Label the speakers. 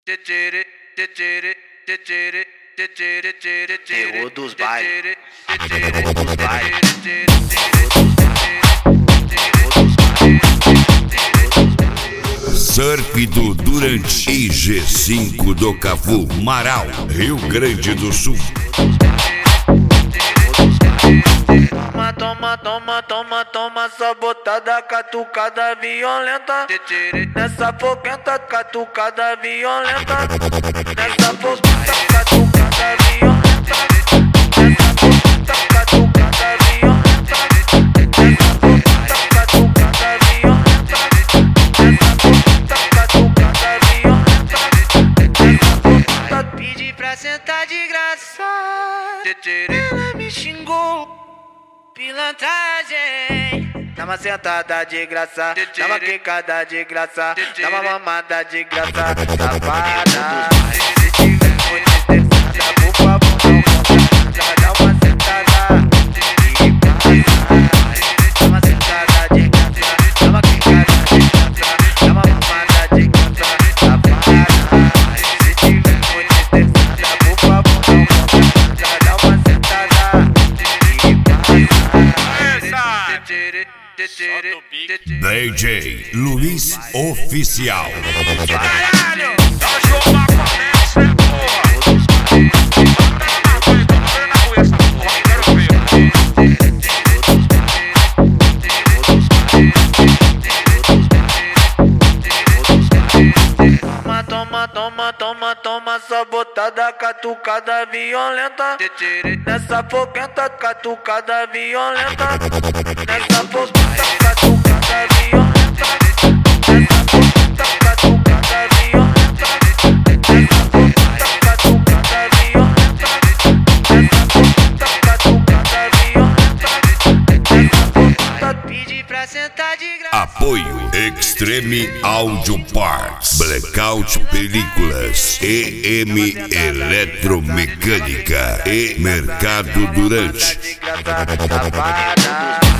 Speaker 1: Terror dos bailes. Terror dos bailes.
Speaker 2: Surf do Durante e G5 do Cafu, Marau, Rio Grande do Sul.
Speaker 1: Toma, toma, toma, toma, só botada, catucada violenta. Nessa foguenta, catucada violenta. Nessa foguenta, catucada violenta. Nessa foguenta, catucada violenta. Nessa foguenta, catucada violenta. Nessa foguenta, catucada violenta. Nessa foguenta, pedi pra sentar de graça. Ela me xingou. Pilantragem. Dá uma sentada de graça, dá uma quicada de graça, dá uma mamada de graça, safada. Se tiver muito estressada, por favor não conta, dá uma sentada de graça. Dá uma sentada de graça, dá uma quicada de graça, dá uma mamada de graça, safada. Se tiver muito estressada, por favor não conta, dá uma sentada de graça.
Speaker 2: DJ Luiz Oficial.
Speaker 3: Caralho, eu jogo uma conversa, porra.
Speaker 1: Toma, toma, toma, toma, só botada, catucada violenta. Nessa foguenta, catucada violenta. Nessa foguenta, catucada violenta. Nessa foguenta, catucada violenta. Nessa foguenta, catucada violenta. Nessa foguenta, catucada violenta. Nessa foguenta, pedi pra sentar de graça.
Speaker 2: Apoio Extreme Audio Parts, Blackout Películas, EM Eletromecânica e Mercado Durante.
Speaker 1: Safada.